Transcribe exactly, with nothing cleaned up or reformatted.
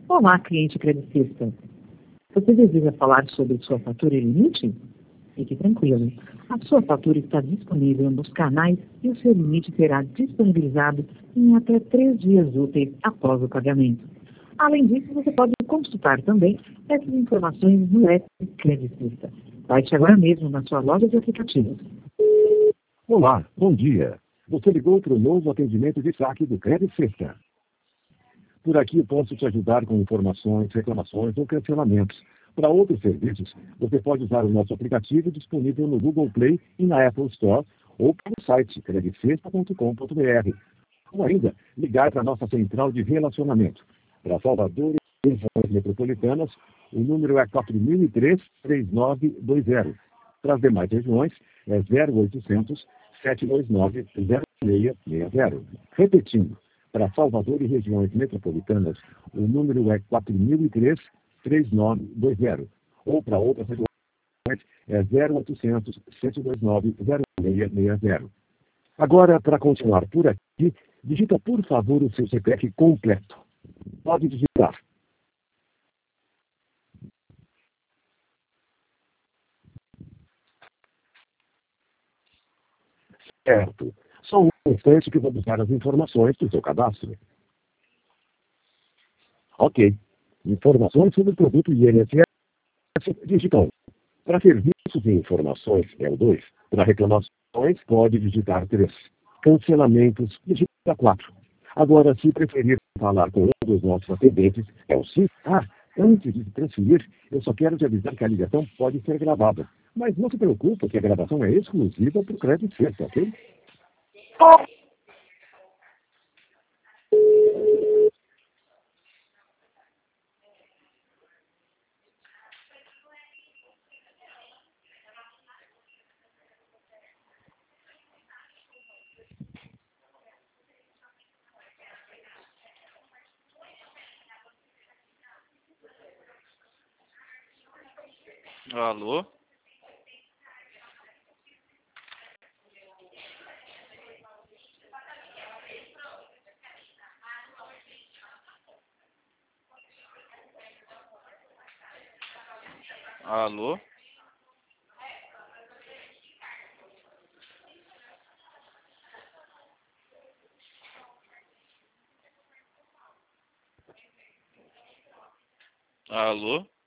Olá, cliente credicista. Você deseja falar sobre sua fatura e limite? Fique tranquilo. A sua fatura está disponível nos canais e o seu limite será disponibilizado em até três dias úteis após o pagamento. Além disso, você pode consultar também essas informações no app Credicista. Baixe agora mesmo na sua loja de aplicativos. Olá, bom dia. Você ligou para o novo atendimento de saque do Credicista. Por aqui eu posso te ajudar com informações, reclamações ou cancelamentos. Para outros serviços, você pode usar o nosso aplicativo disponível no Google Play e na Apple Store ou pelo site credicista ponto com ponto br. Ou ainda, ligar para a nossa central de relacionamento. Para Salvador e regiões metropolitanas, o número é quatro mil e três, três nove dois zero. Para as demais regiões, é zero oitocentos, sete dois nove, zero seis seis zero. Repetindo, para Salvador e regiões metropolitanas, o número é quatro mil e três, três nove dois zero. Ou para outras regiões, é zero oitocentos, sete dois nove, zero seis seis zero. Agora, para continuar por aqui, digita por favor o seu C P F completo. Pode digitar. Certo. Só um instante que vou buscar as informações do seu cadastro. Ok. Informações sobre o produto I N S S digital. Para serviços e informações é o dois. Para reclamações, pode digitar três. Cancelamentos, digita quatro. Agora, se preferir falar com um dos nossos atendentes, é o cinco. Ah, antes de transferir, eu só quero te avisar que a ligação pode ser gravada. Mas não se preocupe, que a gravação é exclusiva para o crédito certo, ok? Alô? Alô? Alô?